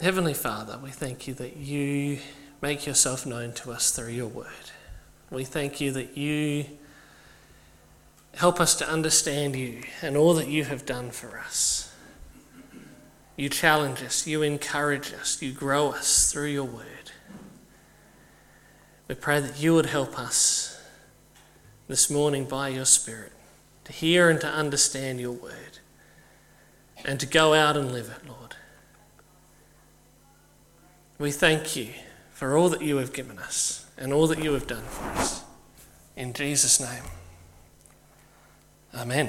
Heavenly Father, we thank you that you make yourself known to us through your word. We thank you that you help us to understand you and all that you have done for us. You challenge us, you encourage us, you grow us through your word. We pray that you would help us this morning by your Spirit to hear and to understand your word and to go out and live it, Lord. We thank you for all that you have given us and all that you have done for us. In Jesus' name, amen.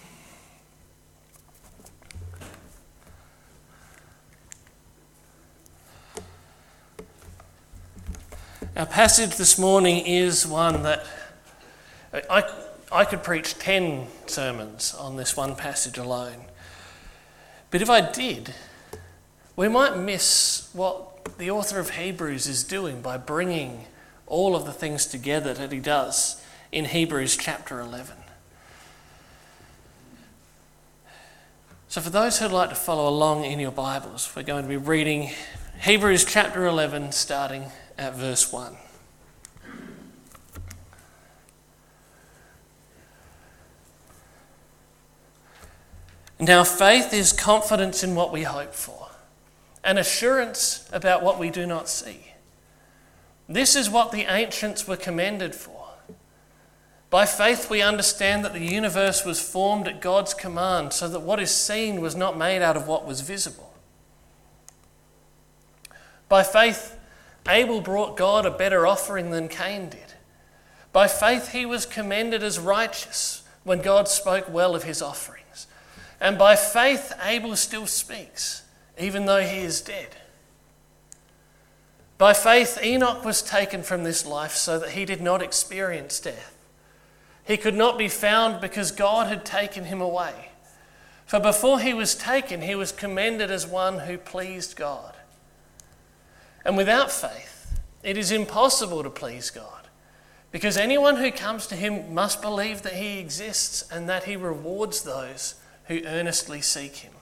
Our passage this morning is one that I could preach 10 sermons on this one passage alone. But if I did, we might miss what the author of Hebrews is doing by bringing all of the things together that he does in Hebrews chapter 11. So for those who'd like to follow along in your Bibles, we're going to be reading Hebrews chapter 11 starting at verse 1. Now faith is confidence in what we hope for, and assurance about what we do not see. This is what the ancients were commended for. By faith we understand that the universe was formed at God's command, so that what is seen was not made out of what was visible. By faith Abel brought God a better offering than Cain did. By faith he was commended as righteous when God spoke well of his offerings. And by faith Abel still speaks, even though he is dead. By faith Enoch was taken from this life so that he did not experience death. He could not be found because God had taken him away. For before he was taken, he was commended as one who pleased God. And without faith, it is impossible to please God, because anyone who comes to him must believe that he exists and that he rewards those who earnestly seek him.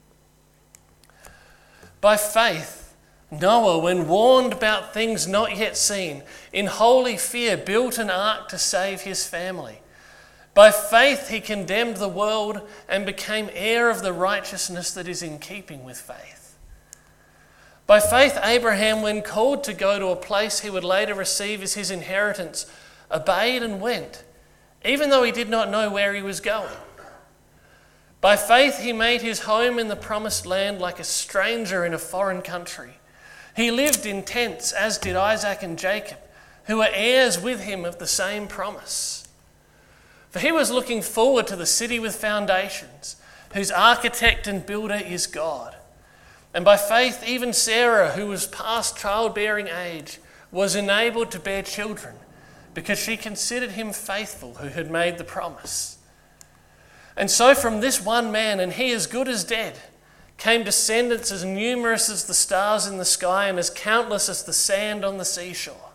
By faith, Noah, when warned about things not yet seen, in holy fear built an ark to save his family. By faith he condemned the world and became heir of the righteousness that is in keeping with faith. By faith Abraham, when called to go to a place he would later receive as his inheritance, obeyed and went, even though he did not know where he was going. By faith he made his home in the promised land like a stranger in a foreign country. He lived in tents, as did Isaac and Jacob, who were heirs with him of the same promise. For he was looking forward to the city with foundations, whose architect and builder is God. And by faith even Sarah, who was past childbearing age, was enabled to bear children, because she considered him faithful who had made the promise. And so from this one man, and he as good as dead, came descendants as numerous as the stars in the sky and as countless as the sand on the seashore.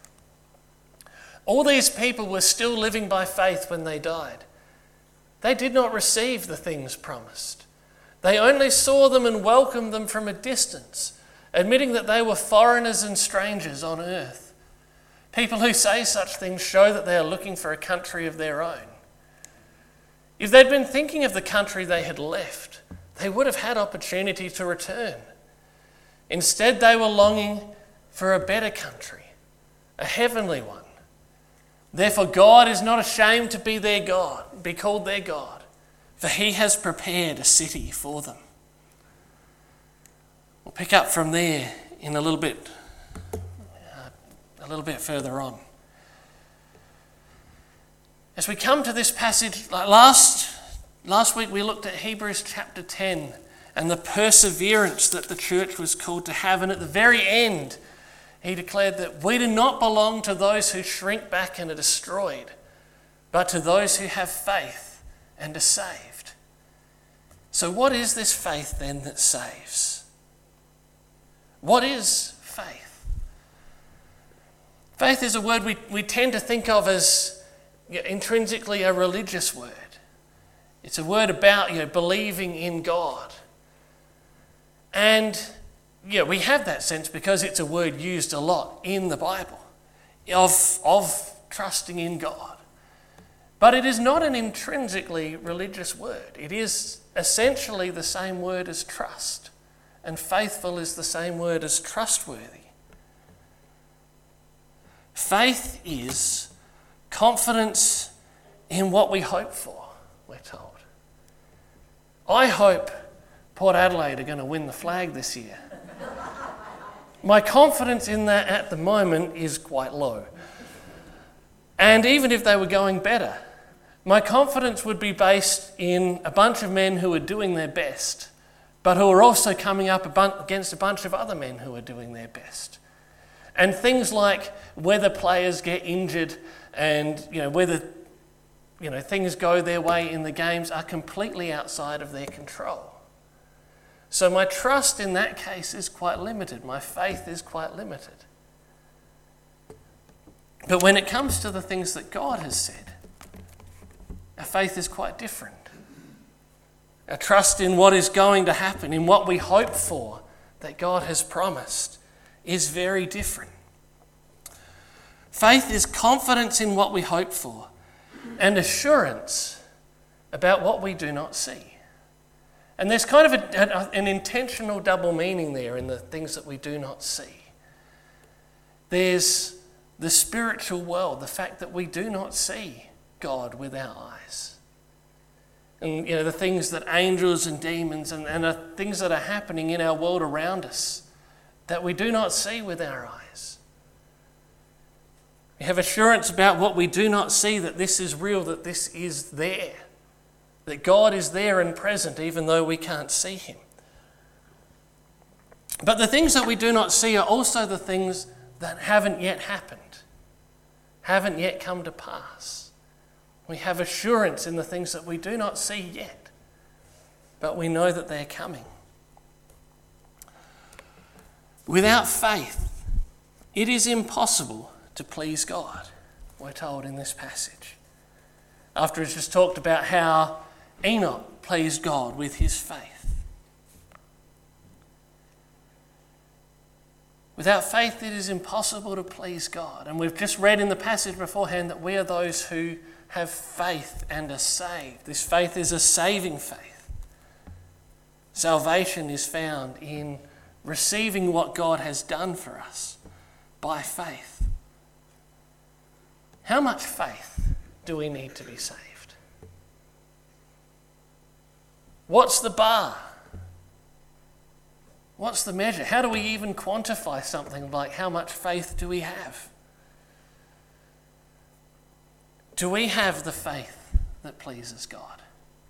All these people were still living by faith when they died. They did not receive the things promised. They only saw them and welcomed them from a distance, admitting that they were foreigners and strangers on earth. People who say such things show that they are looking for a country of their own. If they'd been thinking of the country they had left, they would have had opportunity to return. Instead, they were longing for a better country, a heavenly one. Therefore, God is not ashamed to be their God, be called their God, for he has prepared a city for them. We'll pick up from there in a little bit further on. As we come to this passage, last week we looked at Hebrews chapter 10 and the perseverance that the church was called to have. And at the very end, he declared that we do not belong to those who shrink back and are destroyed, but to those who have faith and are saved. So what is this faith then that saves? What is faith? Faith is a word we tend to think of as intrinsically a religious word. It's a word about believing in God. And we have that sense because it's a word used a lot in the Bible of trusting in God. But it is not an intrinsically religious word. It is essentially the same word as trust. And faithful is the same word as trustworthy. Faith is confidence in what we hope for, we're told. I hope Port Adelaide are going to win the flag this year. My confidence in that at the moment is quite low. And even if they were going better, my confidence would be based in a bunch of men who are doing their best, but who are also coming up against a bunch of other men who are doing their best. And things like whether players get injured and whether things go their way in the games are completely outside of their control. So my trust in that case is quite limited. My faith is quite limited. But when it comes to the things that God has said, our faith is quite different. Our trust in what is going to happen, in what we hope for, that God has promised, is very different. Faith is confidence in what we hope for and assurance about what we do not see. And there's kind of an intentional double meaning there in the things that we do not see. There's the spiritual world, the fact that we do not see God with our eyes. And the things that angels and demons and the things that are happening in our world around us that we do not see with our eyes. We have assurance about what we do not see, that this is real, that this is there. That God is there and present even though we can't see him. But the things that we do not see are also the things that haven't yet happened, haven't yet come to pass. We have assurance in the things that we do not see yet, but we know that they're coming. Without faith, it is impossible to please God, we're told in this passage. After it's just talked about how Enoch pleased God with his faith. Without faith, it is impossible to please God. And we've just read in the passage beforehand that we are those who have faith and are saved. This faith is a saving faith. Salvation is found in receiving what God has done for us by faith. How much faith do we need to be saved? What's the bar? What's the measure? How do we even quantify something like how much faith do we have? Do we have the faith that pleases God?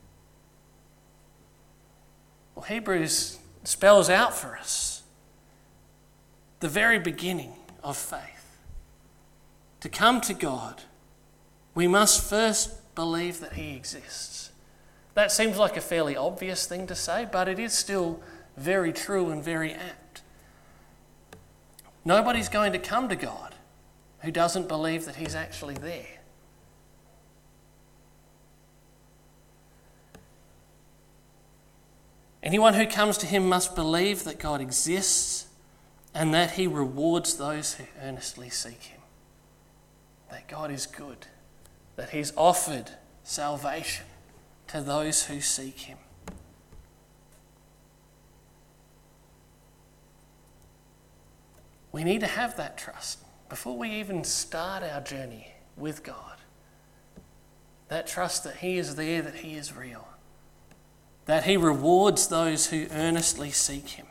Well, Hebrews spells out for us the very beginning of faith. To come to God, we must first believe that he exists. That seems like a fairly obvious thing to say, but it is still very true and very apt. Nobody's going to come to God who doesn't believe that he's actually there. Anyone who comes to him must believe that God exists and that he rewards those who earnestly seek him. That God is good, that he's offered salvation to those who seek him. We need to have that trust before we even start our journey with God. That trust that he is there, that he is real, that he rewards those who earnestly seek him.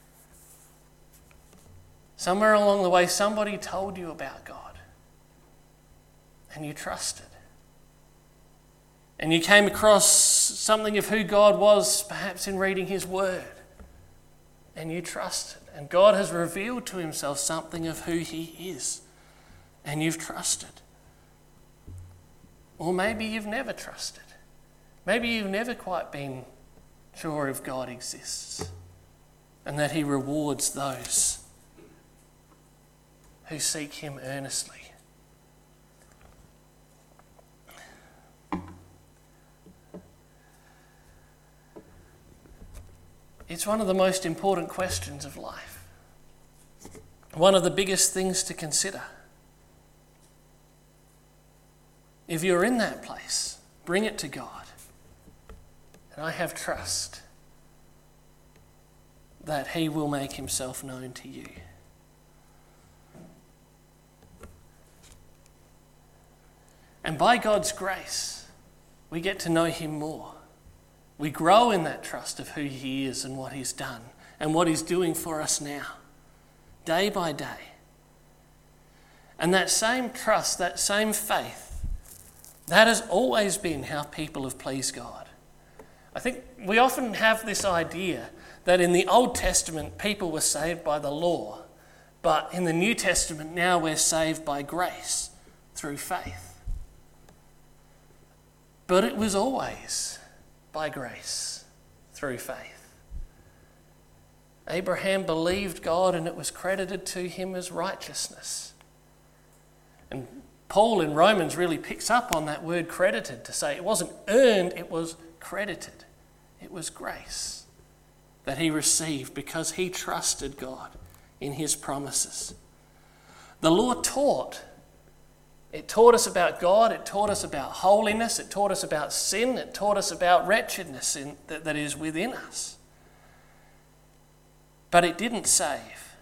Somewhere along the way, somebody told you about God and you trusted. And you came across something of who God was, perhaps in reading his word, and you trusted. And God has revealed to himself something of who he is, and you've trusted. Or maybe you've never trusted. Maybe you've never quite been sure if God exists and that he rewards those who seek him earnestly. It's one of the most important questions of life. one of the biggest things to consider. If you're in that place, bring it to God. And I have trust that He will make Himself known to you. And by God's grace, we get to know Him more. We grow in that trust of who He is and what He's done and what He's doing for us now, day by day. And that same trust, that same faith, that has always been how people have pleased God. I think we often have this idea that in the Old Testament people were saved by the law, but in the New Testament now we're saved by grace through faith. But it was always by grace through faith. Abraham believed God and it was credited to him as righteousness. And Paul in Romans really picks up on that word credited to say it wasn't earned, it was credited. It was grace that he received because he trusted God in His promises. The law taught. It taught us about God, it taught us about holiness, it taught us about sin, it taught us about wretchedness that is within us. But it didn't save.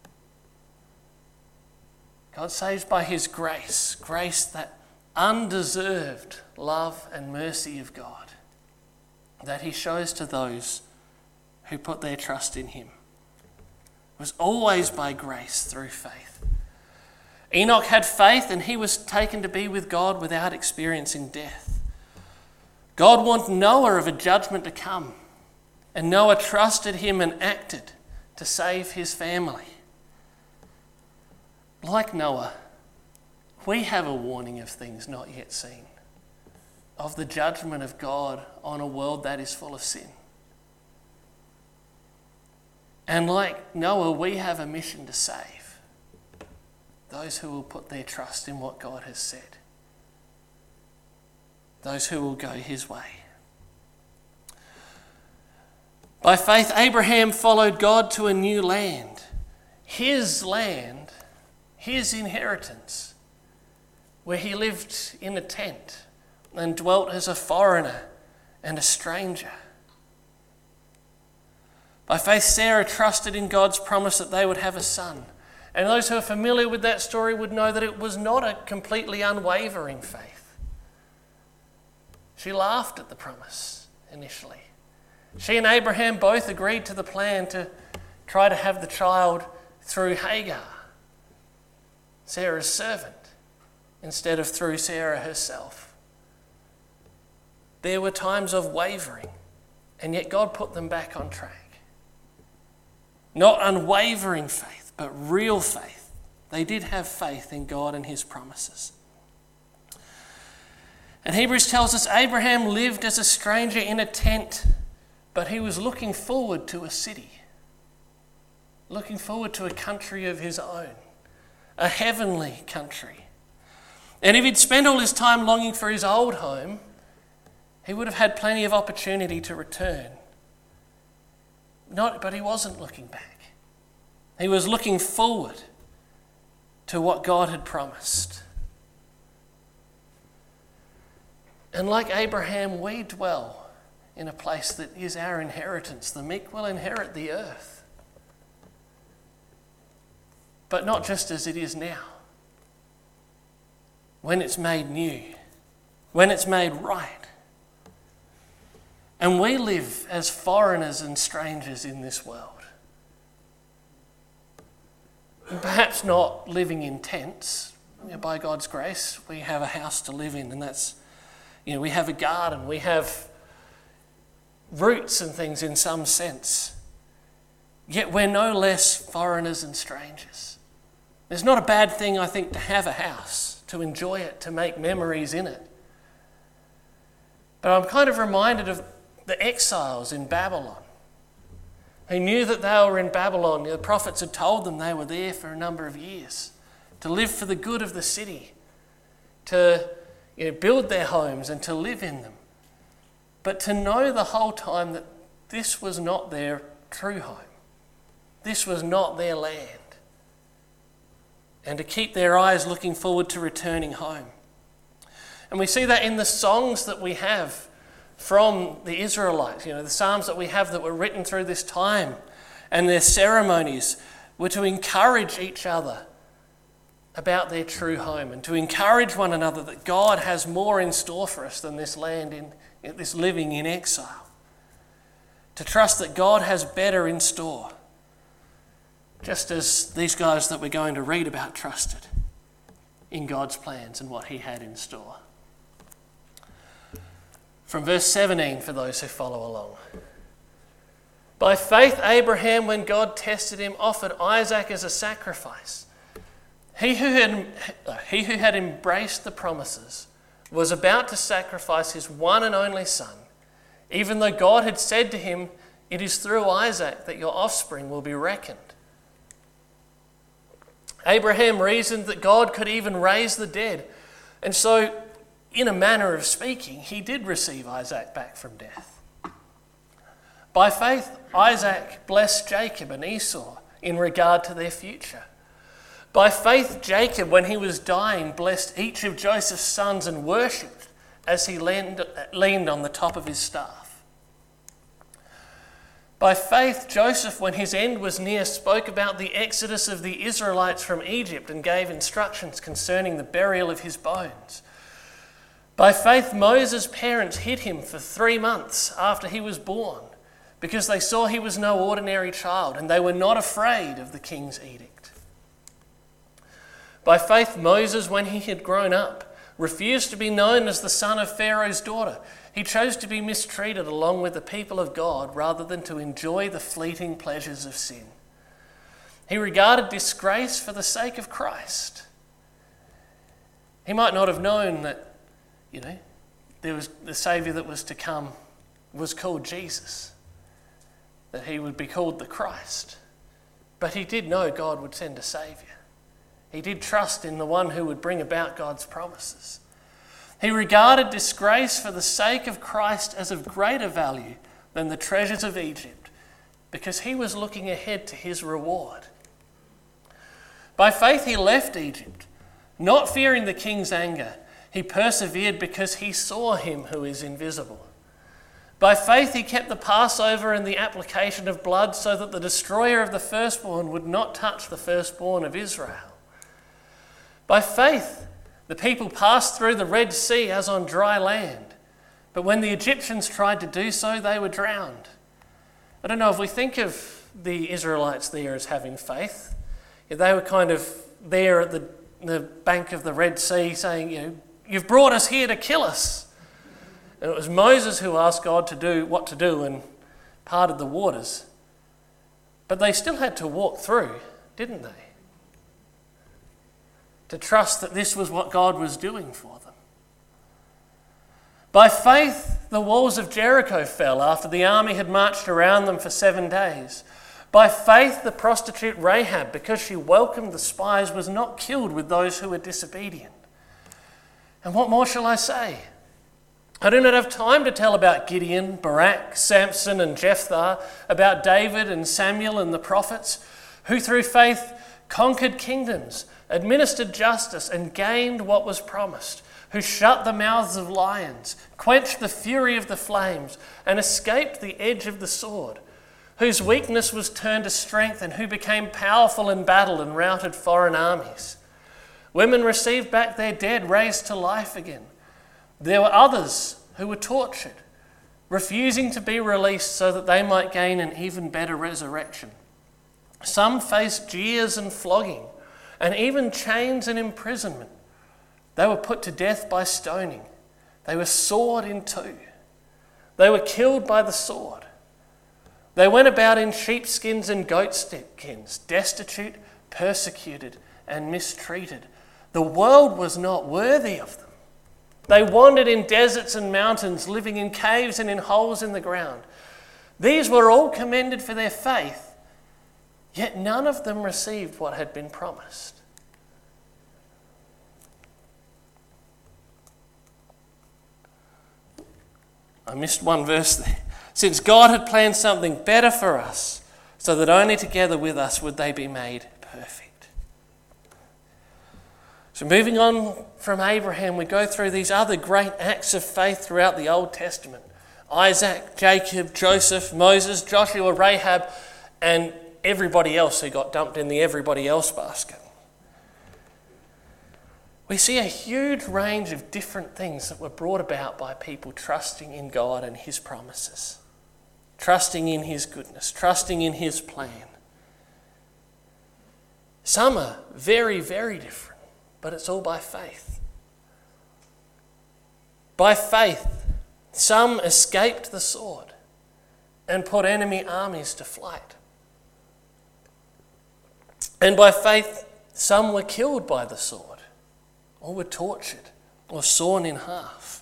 God saves by His grace, grace that undeserved love and mercy of God that He shows to those who put their trust in Him. It was always by grace through faith. Enoch had faith and he was taken to be with God without experiencing death. God warned Noah of a judgment to come, and Noah trusted Him and acted to save his family. Like Noah, we have a warning of things not yet seen, of the judgment of God on a world that is full of sin. And like Noah, we have a mission to save those who will put their trust in what God has said, those who will go His way. By faith, Abraham followed God to a new land, his inheritance, where he lived in a tent and dwelt as a foreigner and a stranger. By faith, Sarah trusted in God's promise that they would have a son. And those who are familiar with that story would know that it was not a completely unwavering faith. She laughed at the promise initially. She and Abraham both agreed to the plan to try to have the child through Hagar, Sarah's servant, instead of through Sarah herself. There were times of wavering, and yet God put them back on track. Not unwavering faith, but real faith. They did have faith in God and His promises. And Hebrews tells us Abraham lived as a stranger in a tent, but he was looking forward to a city, looking forward to a country of his own, a heavenly country. And if he'd spent all his time longing for his old home, he would have had plenty of opportunity to return. But he wasn't looking back. He was looking forward to what God had promised. And like Abraham, we dwell in a place that is our inheritance. The meek will inherit the earth. But not just as it is now. When it's made new, when it's made right. And we live as foreigners and strangers in this world. And perhaps not living in tents. By God's grace, we have a house to live in, and that's, we have a garden, we have roots and things in some sense. Yet we're no less foreigners and strangers. It's not a bad thing, I think, to have a house, to enjoy it, to make memories in it. But I'm kind of reminded of the exiles in Babylon. They knew that they were in Babylon. The prophets had told them they were there for a number of years, to live for the good of the city, to build their homes and to live in them. But to know the whole time that this was not their true home. This was not their land. and to keep their eyes looking forward to returning home. And we see that in the songs that we have from the Israelites, the psalms that we have that were written through this time, and their ceremonies were to encourage each other about their true home and to encourage one another that God has more in store for us than this land in this living in exile. To trust that God has better in store, just as these guys that we're going to read about trusted in God's plans and what he had in store. From verse 17 for those who follow along. By faith Abraham, when God tested him, offered Isaac as a sacrifice. He who had embraced the promises was about to sacrifice his one and only son, even though God had said to him, "It is through Isaac that your offspring will be reckoned." Abraham reasoned that God could even raise the dead, and so, in a manner of speaking, he did receive Isaac back from death. By faith, Isaac blessed Jacob and Esau in regard to their future. By faith, Jacob, when he was dying, blessed each of Joseph's sons and worshipped as he leaned on the top of his staff. By faith, Joseph, when his end was near, spoke about the exodus of the Israelites from Egypt and gave instructions concerning the burial of his bones. By faith, Moses' parents hid him for 3 months after he was born because they saw he was no ordinary child and they were not afraid of the king's edict. By faith, Moses, when he had grown up, refused to be known as the son of Pharaoh's daughter. He chose to be mistreated along with the people of God rather than to enjoy the fleeting pleasures of sin. He regarded disgrace for the sake of Christ. He might not have known that, there was the Saviour that was to come was called Jesus, that he would be called the Christ. But he did know God would send a Saviour. He did trust in the one who would bring about God's promises. He regarded disgrace for the sake of Christ as of greater value than the treasures of Egypt, because he was looking ahead to his reward. By faith he left Egypt, not fearing the king's anger. He persevered because he saw him who is invisible. By faith he kept the Passover and the application of blood so that the destroyer of the firstborn would not touch the firstborn of Israel. By faith the people passed through the Red Sea as on dry land, but when the Egyptians tried to do so, they were drowned. I don't know if we think of the Israelites there as having faith. They were kind of there at the bank of the Red Sea saying, "You've brought us here to kill us." And it was Moses who asked God to do what to do and parted the waters. But they still had to walk through, didn't they? To trust that this was what God was doing for them. By faith, the walls of Jericho fell after the army had marched around them for 7 days. By faith, the prostitute Rahab, because she welcomed the spies, was not killed with those who were disobedient. And what more shall I say? I do not have time to tell about Gideon, Barak, Samson and Jephthah, about David and Samuel and the prophets, who through faith conquered kingdoms, administered justice and gained what was promised, who shut the mouths of lions, quenched the fury of the flames, and escaped the edge of the sword, whose weakness was turned to strength and who became powerful in battle and routed foreign armies. Women received back their dead, raised to life again. There were others who were tortured, refusing to be released so that they might gain an even better resurrection. Some faced jeers and flogging, and even chains and imprisonment. They were put to death by stoning. They were sawed in two. They were killed by the sword. They went about in sheepskins and goatskins, destitute, persecuted, and mistreated. The world was not worthy of them. They wandered in deserts and mountains, living in caves and in holes in the ground. These were all commended for their faith, yet none of them received what had been promised. I missed one verse there. Since God had planned something better for us, so that only together with us would they be made perfect. So moving on from Abraham, we go through these other great acts of faith throughout the Old Testament. Isaac, Jacob, Joseph, Moses, Joshua, Rahab, and everybody else who got dumped in the everybody else basket. We see a huge range of different things that were brought about by people trusting in God and his promises, trusting in his goodness, trusting in his plan. Some are very, very different, but it's all by faith. By faith, some escaped the sword and put enemy armies to flight. And by faith, some were killed by the sword, or were tortured, or sawn in half.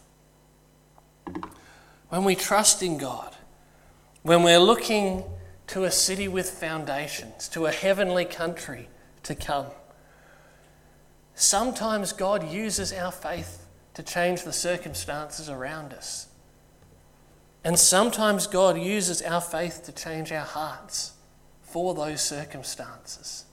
When we trust in God, when we're looking to a city with foundations, to a heavenly country to come, sometimes God uses our faith to change the circumstances around us. And sometimes God uses our faith to change our hearts for those circumstances.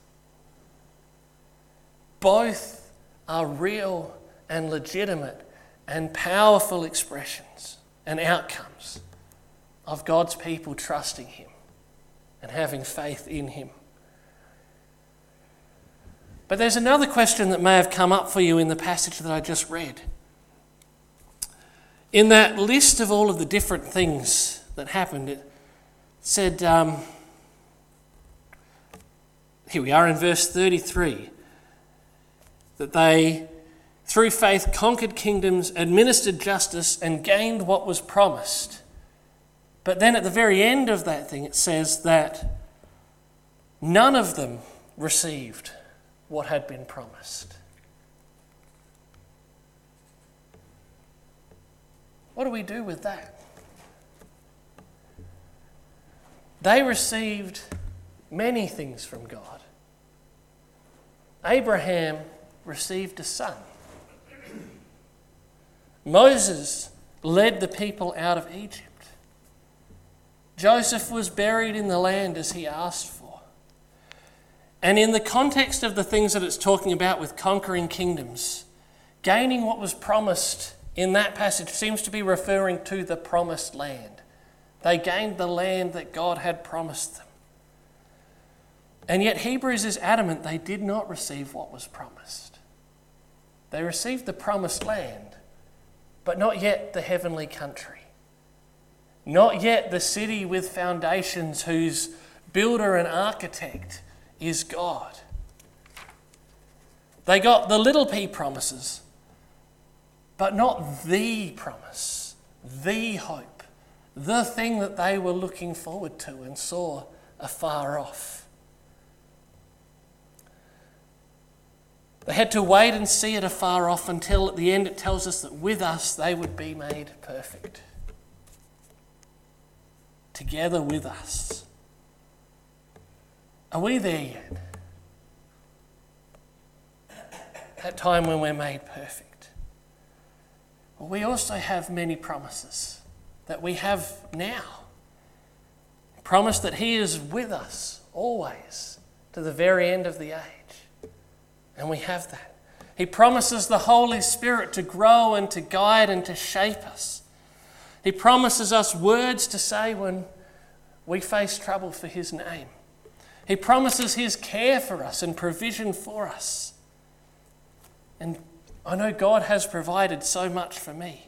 Both are real and legitimate and powerful expressions and outcomes of God's people trusting him and having faith in him. But there's another question that may have come up for you in the passage that I just read. In that list of all of the different things that happened, it said, here we are in verse 33, that they, through faith, conquered kingdoms, administered justice, and gained what was promised. But then at the very end of that thing, it says that none of them received what had been promised. What do we do with that? They received many things from God. Abraham received a son. Moses led the people out of Egypt. Joseph was buried in the land as he asked for. And in the context of the things that it's talking about with conquering kingdoms, gaining what was promised in that passage seems to be referring to the promised land. They gained the land that God had promised them. And yet Hebrews is adamant they did not receive what was promised. They received the promised land, but not yet the heavenly country. Not yet the city with foundations whose builder and architect is God. They got the little p promises, but not the promise, the hope, the thing that they were looking forward to and saw afar off. They had to wait and see it afar off until at the end it tells us that with us they would be made perfect. Together with us. Are we there yet? That time when we're made perfect. Well, we also have many promises that we have now. Promise that he is with us always to the very end of the age. And we have that. He promises the Holy Spirit to grow and to guide and to shape us. He promises us words to say when we face trouble for his name. He promises his care for us and provision for us. And I know God has provided so much for me.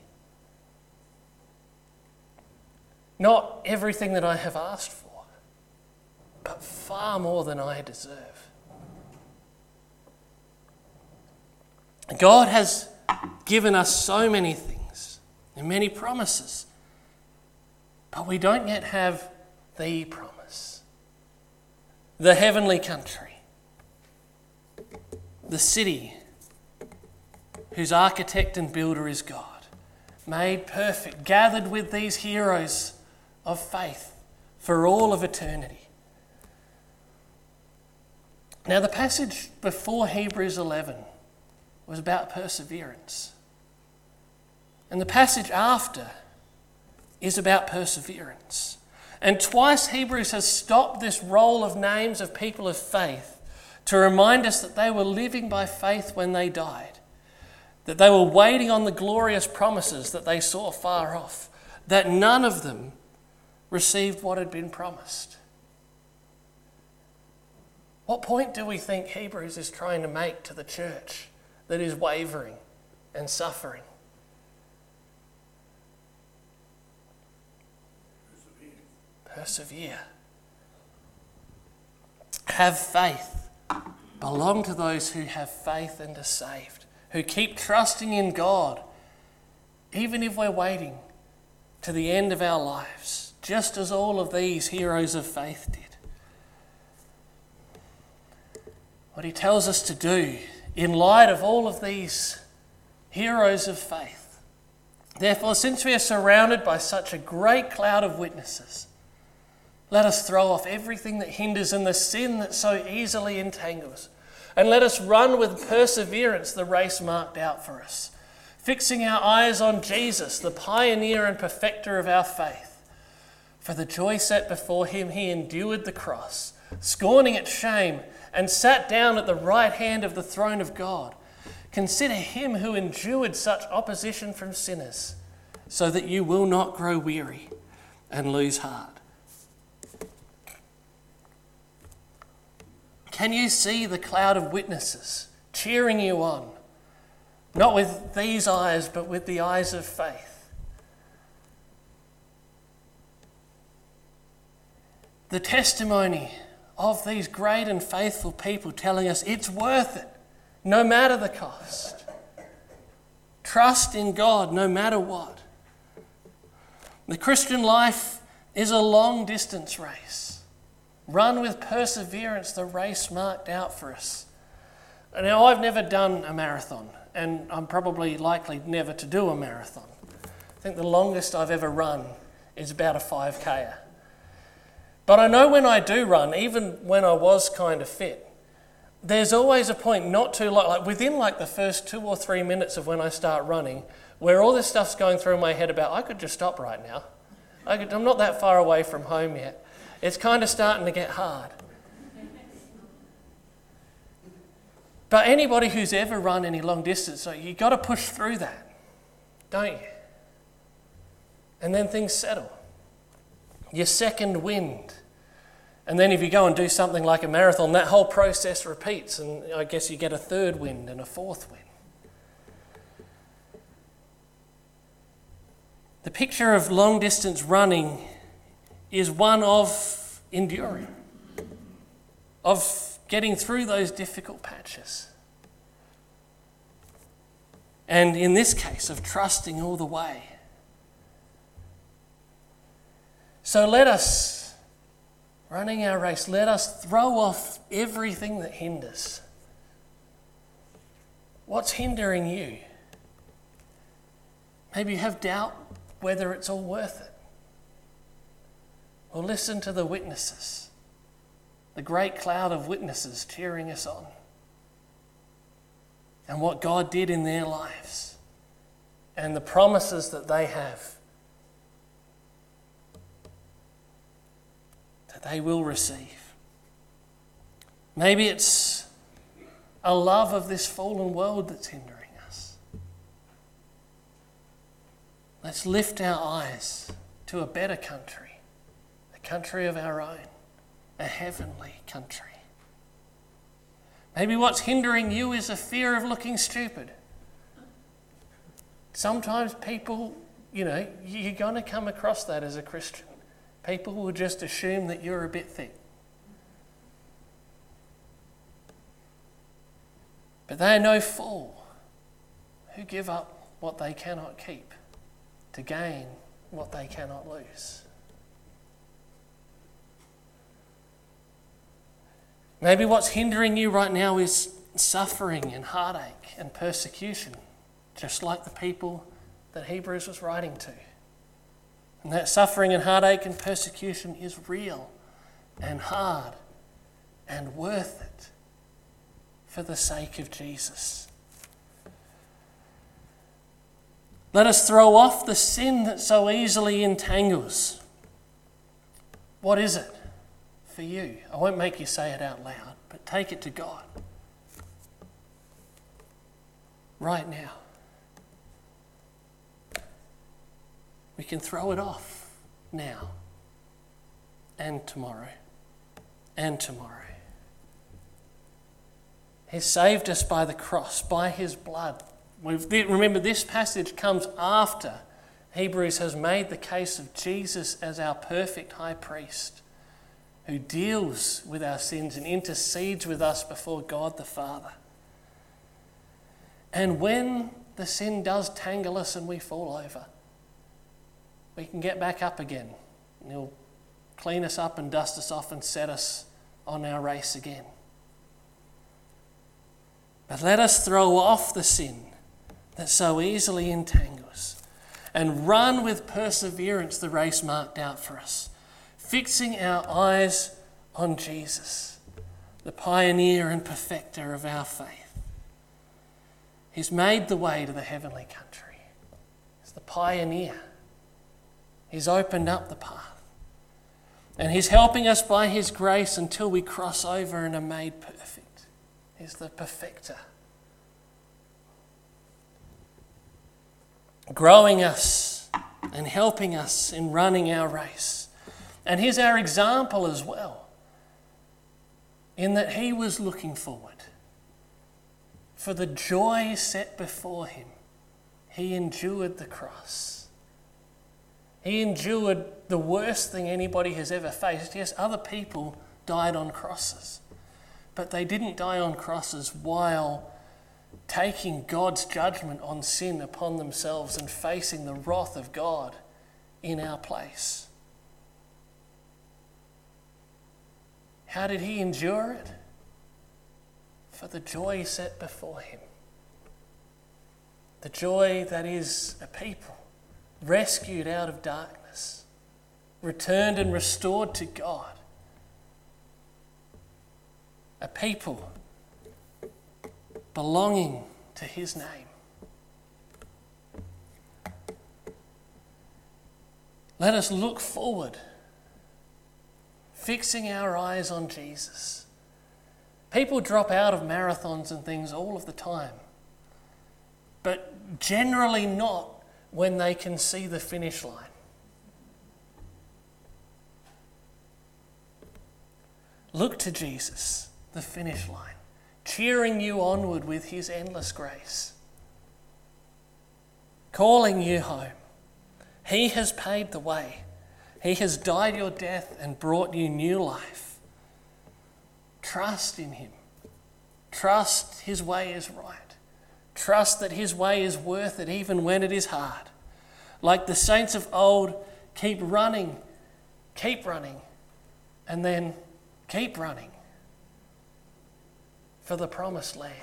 Not everything that I have asked for, but far more than I deserve. God has given us so many things and many promises, but we don't yet have the promise. The heavenly country, the city whose architect and builder is God, made perfect, gathered with these heroes of faith for all of eternity. Now the passage before Hebrews 11 was about perseverance. And the passage after is about perseverance. And twice Hebrews has stopped this roll of names of people of faith to remind us that they were living by faith when they died, that they were waiting on the glorious promises that they saw far off, that none of them received what had been promised. What point do we think Hebrews is trying to make to the church that is wavering and suffering? Persevere. Have faith. Belong to those who have faith and are saved, who keep trusting in God, even if we're waiting to the end of our lives, just as all of these heroes of faith did. What he tells us to do in light of all of these heroes of faith. Therefore, since we are surrounded by such a great cloud of witnesses, let us throw off everything that hinders and the sin that so easily entangles, and let us run with perseverance the race marked out for us, fixing our eyes on Jesus, the pioneer and perfecter of our faith. For the joy set before him, he endured the cross, scorning its shame, and sat down at the right hand of the throne of God. Consider him who endured such opposition from sinners, so that you will not grow weary and lose heart. Can you see the cloud of witnesses cheering you on? Not with these eyes, but with the eyes of faith. The testimony of these great and faithful people telling us it's worth it, no matter the cost. Trust in God no matter what. The Christian life is a long distance race. Run with perseverance the race marked out for us. Now, I've never done a marathon, and I'm probably likely never to do a marathon. I think the longest I've ever run is about a 5K. But I know when I do run, even when I was kind of fit, there's always a point not too long, like within like the first 2 or 3 minutes of when I start running, where all this stuff's going through my head about, I could just stop right now. I'm not that far away from home yet. It's kind of starting to get hard. But anybody who's ever run any long distance, so you've got to push through that, don't you? And then things settle. Your second wind. And then if you go and do something like a marathon, that whole process repeats, and I guess you get a third wind and a fourth wind. The picture of long distance running is one of enduring, of getting through those difficult patches. And in this case, of trusting all the way. So let us, running our race, let us throw off everything that hinders. What's hindering you? Maybe you have doubt whether it's all worth it. Well, listen to the witnesses, the great cloud of witnesses cheering us on, and what God did in their lives, and the promises that they have, that they will receive. Maybe it's a love of this fallen world that's hindering us. Let's lift our eyes to a better country. Country of our own, a heavenly country. Maybe what's hindering you is a fear of looking stupid. Sometimes people, you're going to come across that as a Christian. People will just assume that you're a bit thick. But they are no fool who give up what they cannot keep to gain what they cannot lose. Maybe what's hindering you right now is suffering and heartache and persecution, just like the people that Hebrews was writing to. And that suffering and heartache and persecution is real and hard and worth it for the sake of Jesus. Let us throw off the sin that so easily entangles. What is it? for you. I won't make you say it out loud, but take it to God. Right now. We can throw it off now and tomorrow and tomorrow. He saved us by the cross, by his blood. Remember, this passage comes after Hebrews has made the case of Jesus as our perfect high priest who deals with our sins and intercedes with us before God the Father. And when the sin does tangle us and we fall over, we can get back up again. And he'll clean us up and dust us off and set us on our race again. But let us throw off the sin that so easily entangles and run with perseverance the race marked out for us, fixing our eyes on Jesus, the pioneer and perfecter of our faith. He's made the way to the heavenly country. He's the pioneer. He's opened up the path. And he's helping us by his grace until we cross over and are made perfect. He's the perfecter. Growing us and helping us in running our race. And he's our example as well, in that he was looking forward. For the joy set before him, he endured the cross. He endured the worst thing anybody has ever faced. Yes, other people died on crosses, but they didn't die on crosses while taking God's judgment on sin upon themselves and facing the wrath of God in our place. How did he endure it? For the joy set before him. The joy that is a people rescued out of darkness, returned and restored to God. A people belonging to his name. Let us look forward, fixing our eyes on Jesus. People drop out of marathons and things all of the time, but generally not when they can see the finish line. Look to Jesus, the finish line, cheering you onward with his endless grace, calling you home. He has paid the way. He has died your death and brought you new life. Trust in him. Trust his way is right. Trust that his way is worth it even when it is hard. Like the saints of old, keep running, and then keep running for the promised land,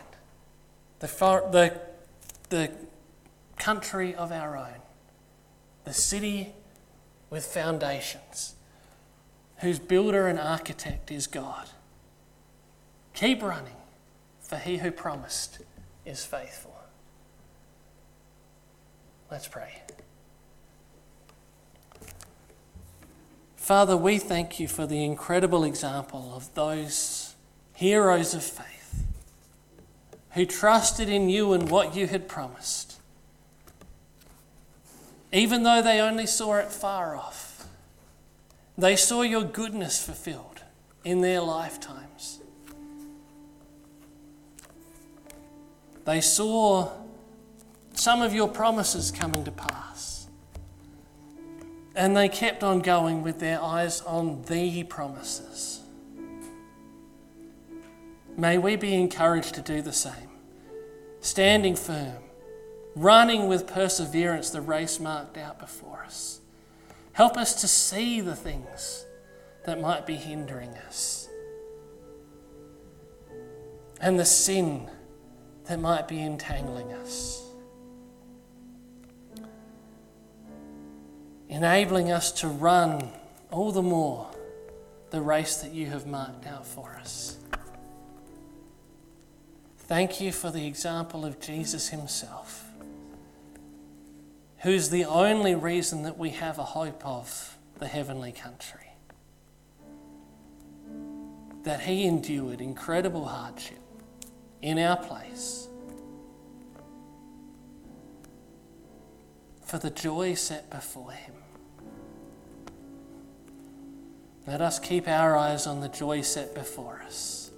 the country of our own, the city with foundations, whose builder and architect is God. Keep running, for he who promised is faithful. Let's pray. Father, we thank you for the incredible example of those heroes of faith who trusted in you and what you had promised, even though they only saw it far off. They saw your goodness fulfilled in their lifetimes. They saw some of your promises coming to pass. And they kept on going with their eyes on the promises. May we be encouraged to do the same, standing firm, running with perseverance the race marked out before us. Help us to see the things that might be hindering us and the sin that might be entangling us, enabling us to run all the more the race that you have marked out for us. Thank you for the example of Jesus himself, who's the only reason that we have a hope of the heavenly country. that he endured incredible hardship in our place for the joy set before him. Let us keep our eyes on the joy set before us.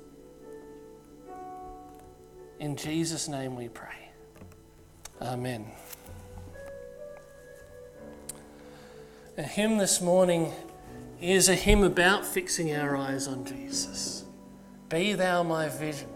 In Jesus' name we pray. Amen. A hymn this morning is a hymn about fixing our eyes on Jesus. Be thou my vision,